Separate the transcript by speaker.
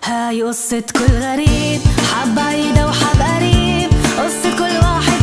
Speaker 1: هاي قصة كل غريب، حب بعيدة وحب قريب، قصة كل واحد